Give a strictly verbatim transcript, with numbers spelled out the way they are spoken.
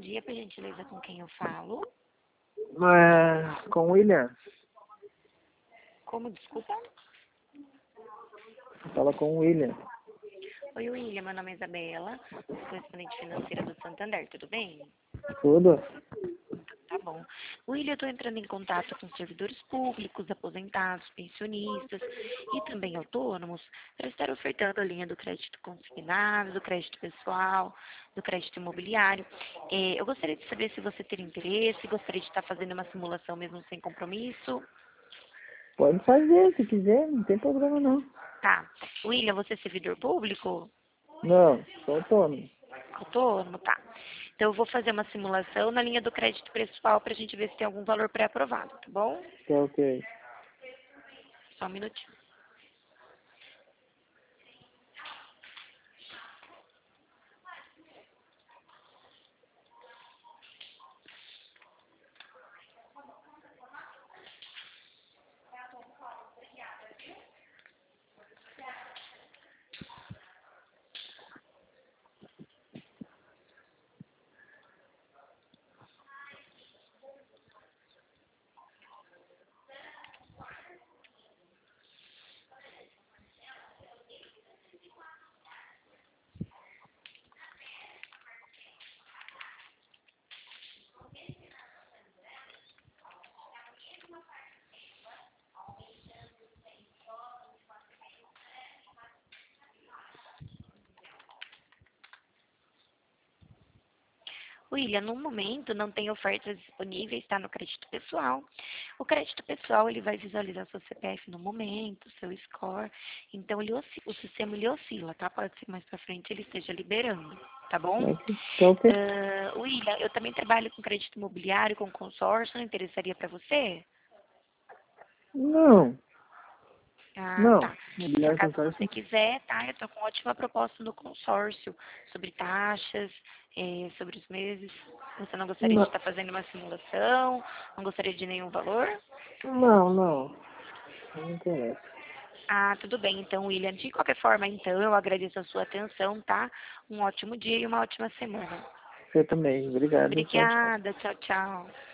dia, por gentileza, com quem eu falo? É, com o William. Como, desculpa? Fala com o William. Oi, William, meu nome é Isabela, sou correspondente financeira do Santander, tudo bem? Tudo? Tá bom. William, eu estou entrando em contato com servidores públicos, aposentados, pensionistas e também autônomos para estar ofertando a linha do crédito consignado, do crédito pessoal, do crédito imobiliário. É, eu gostaria de saber se você tem interesse, gostaria de estar fazendo uma simulação mesmo sem compromisso. Pode fazer, se quiser, não tem problema não. Tá. William, você é servidor público? Não, sou autônomo. Autônomo, tá. Então eu vou fazer uma simulação na linha do crédito pessoal para a gente ver se tem algum valor pré-aprovado, tá bom? Tá ok. Só um minutinho. William, no momento não tem ofertas disponíveis, está no crédito pessoal. O crédito pessoal ele vai visualizar seu C P F no momento, seu score. Então ele oscila, o sistema ele oscila, tá? Pode ser que mais para frente ele esteja liberando, tá bom? Tá ok. Tá ok. Uh, William, eu também trabalho com crédito imobiliário, com consórcio, não interessaria para você? Não, Ah, não. tá. Então, Mobiliário caso consórcio. você quiser, tá? Eu tô com ótima proposta no consórcio sobre taxas, eh, sobre os meses. Você não gostaria de Não, estar fazendo uma simulação? Não gostaria de nenhum valor? não, não. Não me interessa. Ah, tudo bem. Então, William, de qualquer forma, então, eu agradeço a sua atenção, tá? Um ótimo dia e uma ótima semana. Você também. Obrigado. Tchau, tchau. Obrigada. Tchau, tchau.